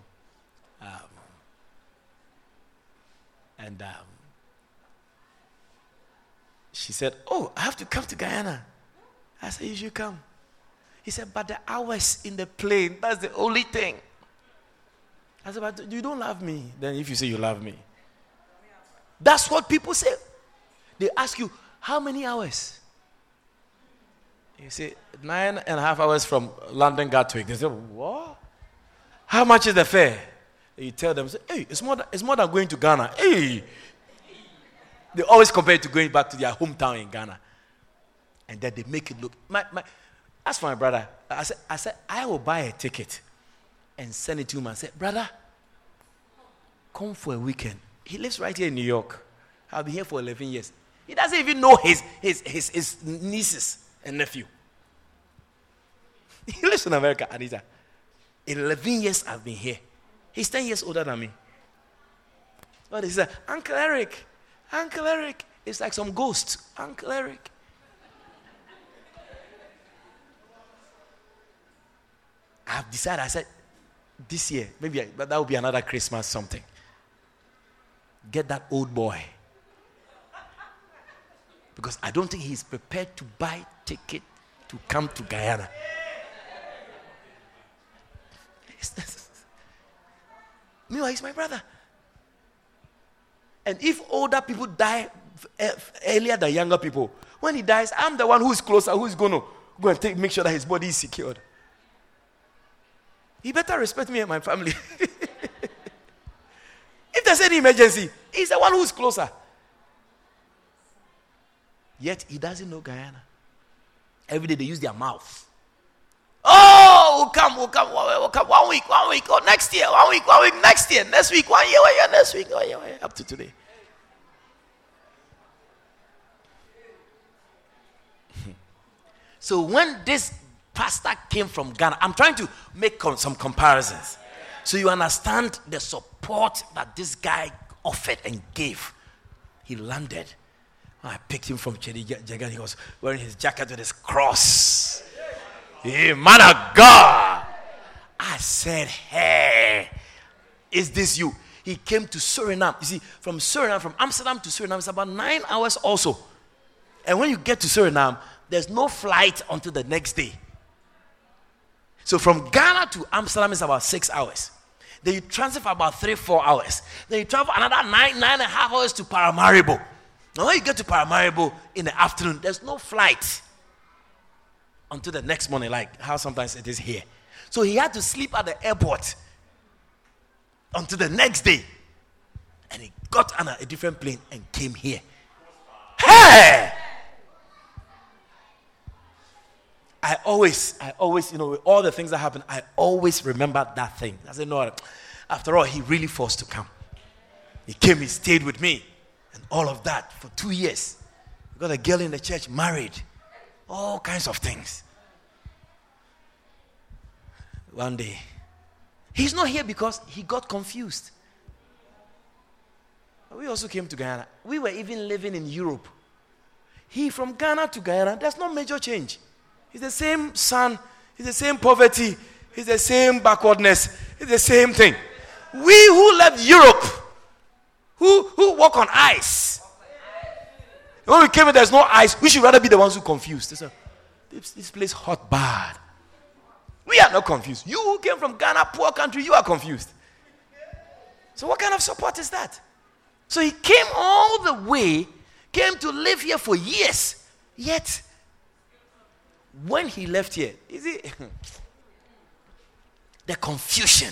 She said, oh, I have to come to Guyana. I said, you should come. He said, but the hours in the plane, that's the only thing. I said, but you don't love me. Then if you say you love me. That's what people say. They ask you, how many hours? You say, 9.5 hours from London Gatwick. They say, what? How much is the fare? You tell them, say, hey, it's more than going to Ghana. Hey. They always compare it to going back to their hometown in Ghana. And then they make it look. Ask my brother. I said, I will buy a ticket and send it to him and say, brother, come for a weekend. He lives right here in New York. I've been here for 11 years. He doesn't even know his nieces and nephew. He lives in America, Anita. 11 years I've been here. He's 10 years older than me. But he said, Uncle Eric. It's like some ghost. Uncle Eric. I've decided, I said, this year, but that will be another Christmas something. Get that old boy. Because I don't think he's prepared to buy ticket to come to Guyana. Meanwhile, he's my brother. And if older people die earlier than younger people, when he dies, I'm the one who is closer, who is going to go and make sure that his body is secured. He better respect me and my family. If there's any emergency, he's the one who is closer. Yet he doesn't know Guyana. Every day they use their mouth. Oh, we'll come. 1 week. Oh, next year. 1 week, next year. Next week, 1 year, next week. 1 year, up to today. So when this pastor came from Ghana, I'm trying to make some comparisons. So you understand the support that this guy offered and gave. He landed. I picked him from Chedi Jagan. He was wearing his jacket with his cross. Hey, man of God. I said, hey, is this you? He came to Suriname. You see, from Amsterdam to Suriname, it's about 9 hours also. And when you get to Suriname, there's no flight until the next day. So from Ghana to Amsterdam is about 6 hours. Then you transfer for about 3-4 hours. Then you travel another 9.5 hours to Paramaribo. Now when you get to Paramaribo in the afternoon, there's no flight until the next morning, like how sometimes it is here. So he had to sleep at the airport until the next day. And he got on a different plane and came here. Hey! I always, with all the things that happen, I always remember that thing. I said, no, after all, he really forced to come. He came, he stayed with me, and all of that for 2 years. We got a girl in the church, married, all kinds of things. One day, he's not here because he got confused. We also came to Guyana. We were even living in Europe. He from Ghana to Guyana, there's no major change. It's the same sun, it's the same poverty, it's the same backwardness, it's the same thing. We who left Europe, who walk on ice. When we came here, there's no ice. We should rather be the ones who confused. This place hot bad. We are not confused. You who came from Ghana, poor country, you are confused. So what kind of support is that? So he came all the way, came to live here for years, yet when he left here, is it the confusion?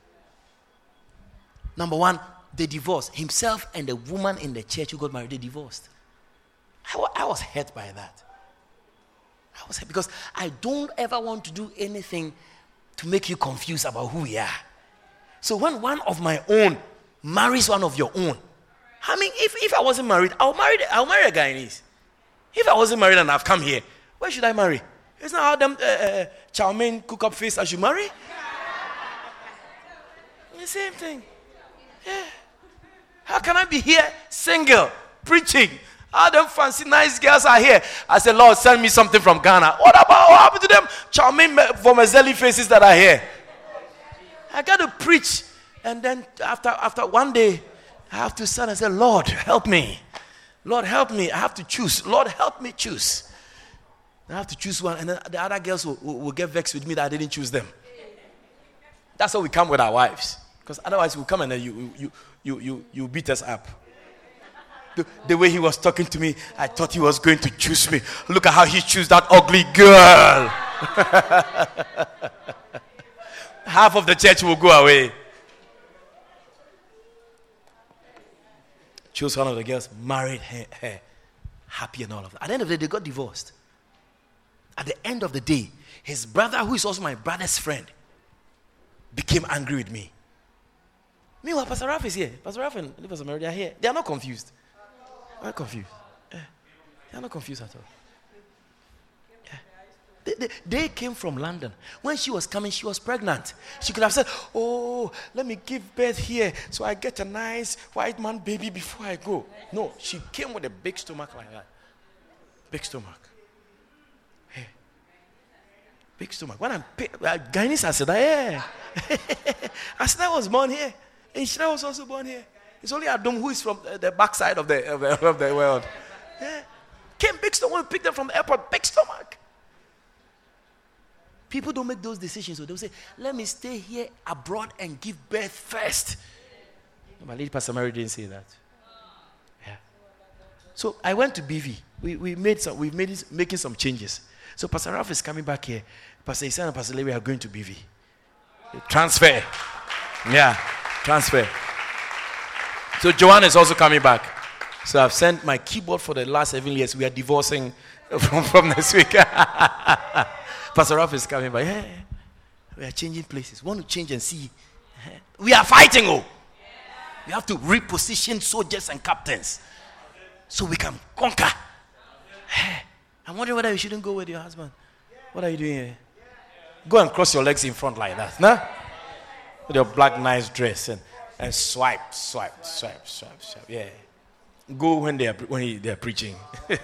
Number one, they divorced. Himself and the woman in the church who got married, they divorced. I was hurt by that. I was hurt because I don't ever want to do anything to make you confused about who we are. So when one of my own marries one of your own, I mean, if I wasn't married, I'll marry a Guyanese. If I wasn't married and I've come here, where should I marry? Isn't that how them chow mein cook up face I should marry? The same thing. Yeah. How can I be here single, preaching? All them fancy nice girls are here. I said, Lord, send me something from Ghana. What happened to them charming Vomezeli faces that are here? I got to preach. And then after one day, I have to stand and say, Lord, help me. Lord, help me. I have to choose. Lord, help me choose. I have to choose one. And then the other girls will get vexed with me that I didn't choose them. That's how we come with our wives. Because otherwise we'll come and then you beat us up. The way he was talking to me, I thought he was going to choose me. Look at how he chose that ugly girl. Half of the church will go away. Chose one of the girls, married her, happy and all of that. At the end of the day, they got divorced. At the end of the day, his brother, who is also my brother's friend, became angry with me. Meanwhile, Pastor Ralph is here. Pastor Ralph and Pastor Mary are here. They are not confused. They are not confused. They are not confused at all. They came from London. When she was coming, she was pregnant. She could have said, oh, let me give birth here so I get a nice white man baby before I go. No, she came with a big stomach like that. Big stomach. Hey. Big stomach. When I'm Guyanese, I said, yeah. I said, I was born here. And Shira was also born here. It's only Adam who is from the backside of the world. Yeah. Came big stomach. When we picked them from the airport, big stomach. People don't make those decisions. So they'll say, let me stay here abroad and give birth first. My lady Pastor Mary didn't say that. Yeah. So I went to BV. We've making some changes. So Pastor Ralph is coming back here. Pastor Isan and Pastor Levi are going to BV. Transfer. Yeah. Transfer. So Joanne is also coming back. So I've sent my keyboard for the last 7 years. We are divorcing from next week. Pastor Ralph is coming by. Yeah, we are changing places. We want to change and see. We are fighting. We have to reposition soldiers and captains so we can conquer. I'm wondering whether you shouldn't go with your husband. What are you doing here? Go and cross your legs in front like that. Nah? With your black nice dress and swipe. Yeah. Go when they are preaching.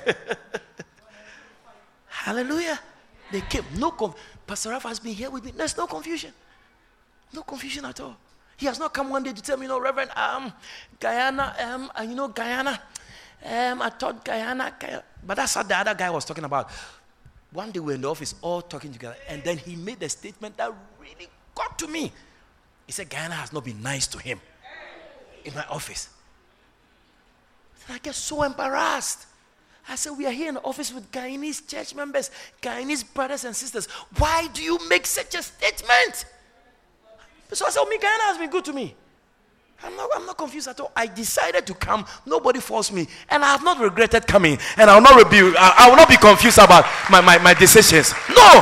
Hallelujah. They came. Pastor Ralph has been here with me. There's no confusion. No confusion at all. He has not come one day to tell me, Reverend, Guyana, Guyana. I thought Guyana. But that's what the other guy was talking about. One day we were in the office all talking together, and then he made a statement that really got to me. He said, Guyana has not been nice to him in my office. And I get so embarrassed. I said, we are here in the office with Guyanese church members, Guyanese brothers and sisters. Why do you make such a statement? So I said, Guyana has been good to me. I'm not confused at all. I decided to come. Nobody forced me. And I have not regretted coming. And I will not be confused about my decisions. No.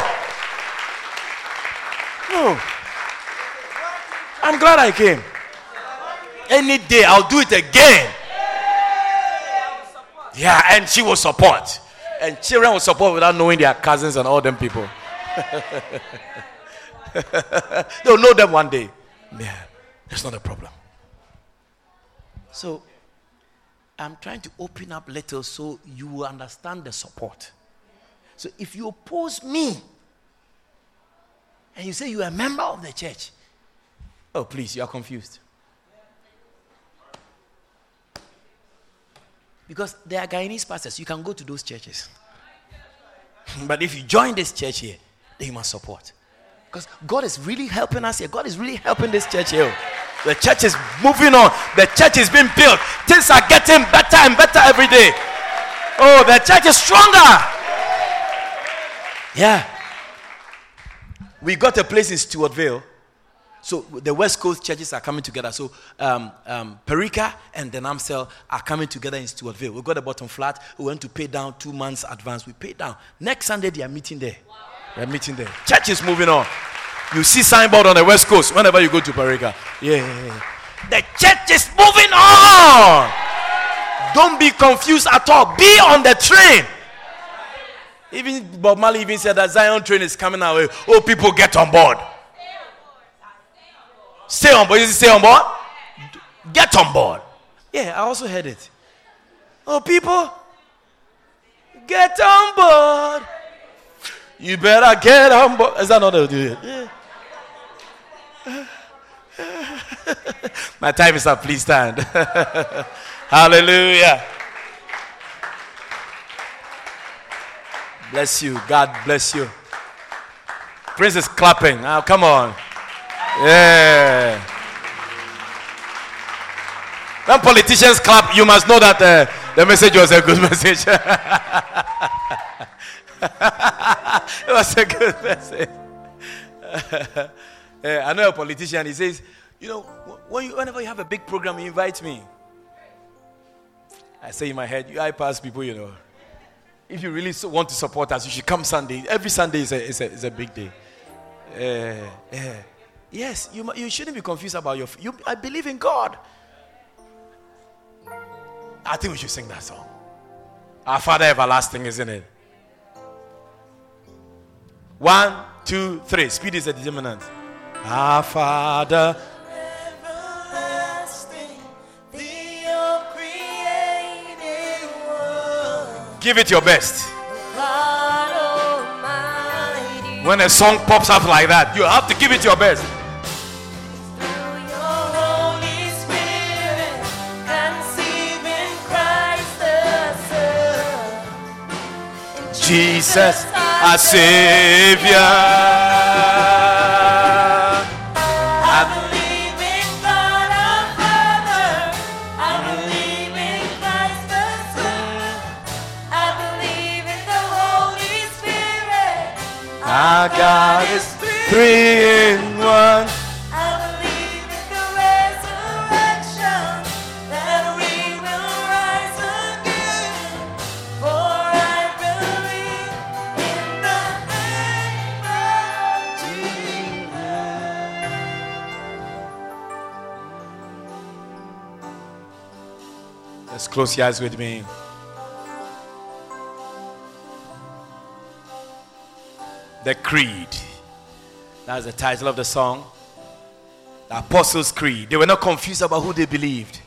I'm glad I came. Any day, I'll do it again. Yeah, and she will support. And children will support without knowing their cousins and all them people. They'll know them one day. Yeah, it's not a problem. So, I'm trying to open up little so you will understand the support. So, if you oppose me, and you say you are a member of the church, oh, please, you are confused. Because there are Guyanese pastors, you can go to those churches. But if you join this church here, then you must support. Because God is really helping us here. God is really helping this church here. The church is moving on. The church is being built. Things are getting better and better every day. Oh, the church is stronger. Yeah. We got a place in Stewartville. So the West Coast churches are coming together. So Perica and the Namsel are coming together in Stewartville. We got a bottom flat. We went to pay down 2 months advance. We paid down. Next Sunday they are meeting there. Wow. They are meeting there. Church is moving on. You see signboard on the West Coast whenever you go to Perica. Yeah. The church is moving on. Don't be confused at all. Be on the train. Even Bob Marley even said that Zion train is coming our way. Oh, people get on board. Stay on board. You stay on board? Get on board. Yeah, I also heard it. Oh, people, get on board. You better get on board. Is that not how to do it? Yeah. My time is up. Please stand. Hallelujah. Bless you. God bless you. Prince is clapping. Now, come on. Yeah. When politicians clap, you must know that the message was a good message. It was a good message. I know a politician, he says, you know, whenever you have a big program, you invite me. I say in my head, I pass people, you know. If you really want to support us, you should come Sunday. Every Sunday is a big day. Yes, you shouldn't be confused about I believe in God. I think we should sing that song. Our Father Everlasting, isn't it? 1, 2, 3. Speed is a determinant. Our Father Everlasting, the created world. Give it your best. God Almighty. When a song pops up like that, you have to give it your best. Jesus, our Savior. I believe in God our Father. I believe in Christ the Son. I believe in the Holy Spirit. Our God is 3 in 1. Close your eyes with me. The Creed. That's the title of the song. The Apostles' Creed. They were not confused about who they believed.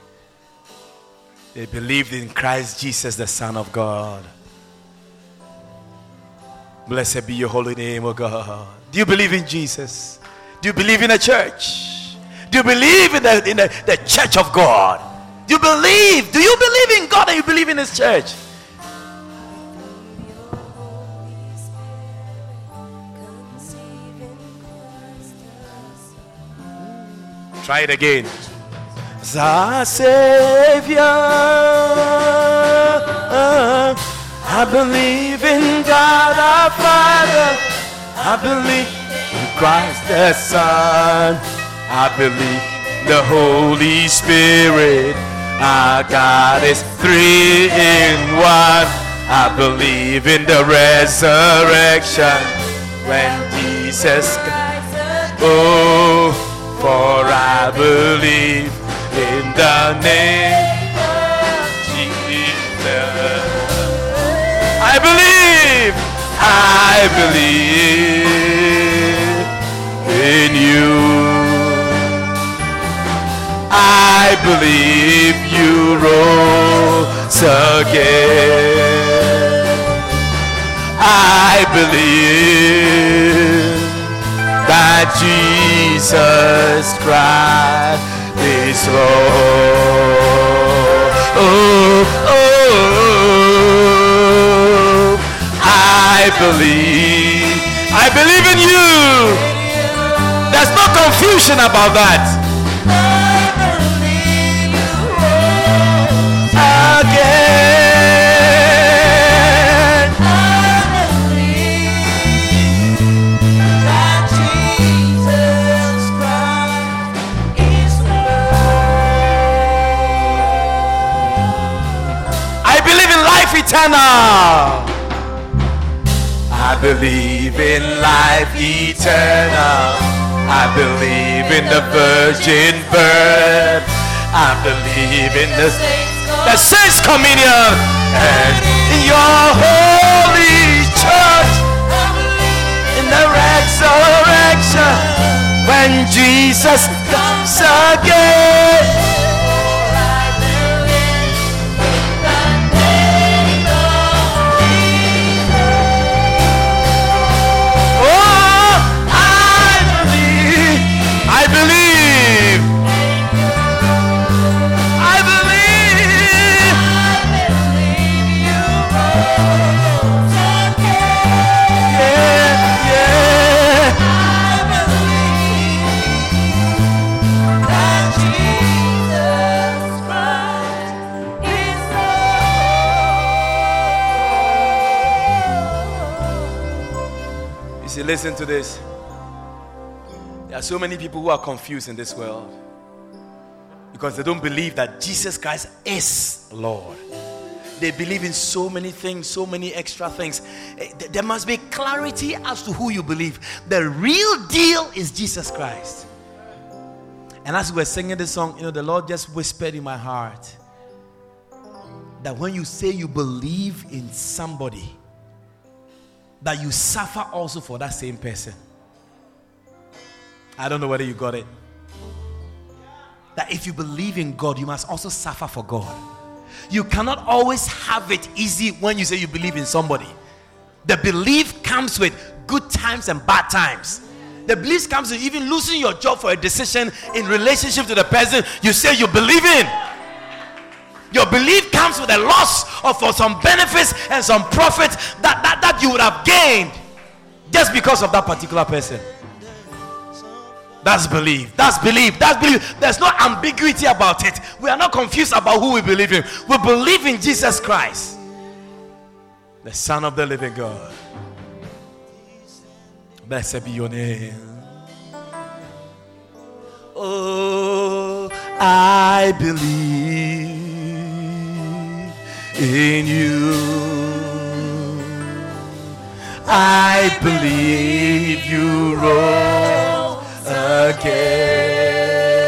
They believed in Christ Jesus, the Son of God. Blessed be your holy name, O God. Do you believe in Jesus? Do you believe in a church? Do you believe in the church of God? Do you believe? Do you believe in God and you believe in His church? Try it again. Our Savior, I believe in God our Father. I believe in Christ the Son. I believe in the Holy Spirit. Our God is 3 in 1. I believe in the resurrection when Jesus. Oh, for I believe in the name of Jesus. I believe in you. I believe you rose again. I believe that Jesus Christ is Lord. Oh, I believe in you. There's no confusion about that. Eternal. I believe in life eternal. I believe in the virgin birth. I believe in the saints' communion and in your holy church. In the resurrection when Jesus comes again. see, listen to this. There are so many people who are confused in this world because they don't believe that Jesus Christ is Lord. They believe in so many things, so many extra things. There must be clarity as to who you believe. The real deal is Jesus Christ. And as we were singing this song, the Lord just whispered in my heart that when you say you believe in somebody, that you suffer also for that same person. I don't know whether you got it. That if you believe in God, you must also suffer for God. You cannot always have it easy when you say you believe in somebody. The belief comes with good times and bad times. The belief comes with even losing your job for a decision in relationship to the person you say you believe in. Your belief comes with a loss of for some benefits and some profits that you would have gained just because of that particular person. That's belief. That's belief. That's belief. There's no ambiguity about it. We are not confused about who we believe in. We believe in Jesus Christ, the Son of the living God. Blessed be your name. Oh, I believe in you. I believe you rose again.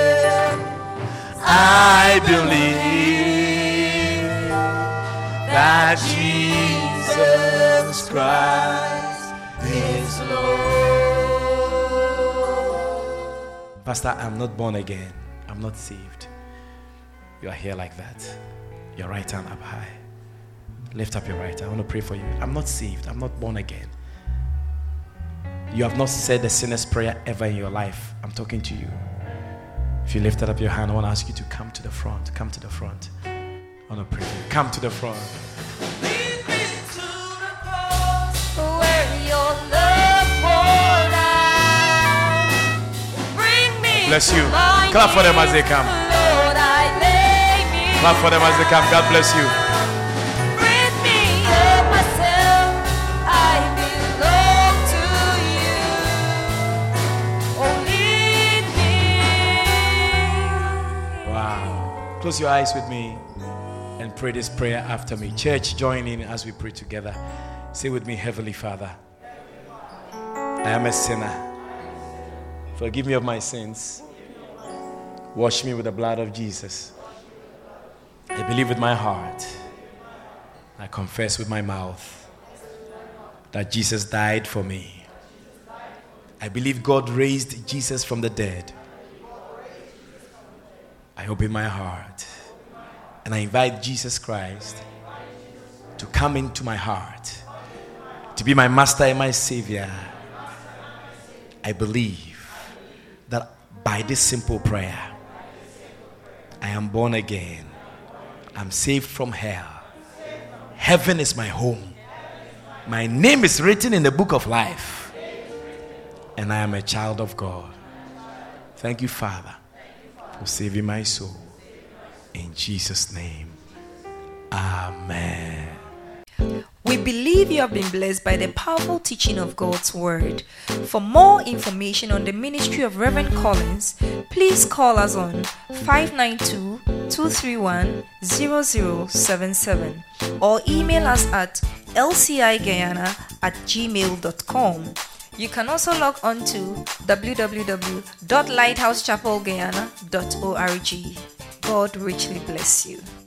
I believe that Jesus Christ is Lord. Pastor, I'm not born again. I'm not saved. You are here like that. Your right hand up high. Lift up your right hand. I want to pray for you. I'm not saved. I'm not born again. You have not said the sinner's prayer ever in your life. I'm talking to you. If you lifted up your hand, I want to ask you to come to the front. Come to the front. I want to pray for you. Come to the front. Lead me to the cross where your love poured out. Bring me. Bless you. Clap for them as they come. Lord, I lay me. Clap for them as they come. God bless you. Rid me of myself. I belong to you. Oh, lead me. Wow. Close your eyes with me and pray this prayer after me. Church, join in as we pray together. Say with me, Heavenly Father, I am a sinner. Forgive me of my sins. Wash me with the blood of Jesus. I believe with my heart. I confess with my mouth that Jesus died for me. I believe God raised Jesus from the dead. I open my heart and I invite Jesus Christ to come into my heart, to be my master and my savior. I believe that by this simple prayer, I am born again. I'm saved from hell. Heaven is my home. My name is written in the book of life. And I am a child of God. Thank you, Father, for saving my soul. In Jesus' name, amen. We believe you have been blessed by the powerful teaching of God's Word. For more information on the ministry of Reverend Collins, please call us on 592-231-0077 or email us at lciguyana@gmail.com. You can also log on to www.lighthousechapelguyana.org. God richly bless you.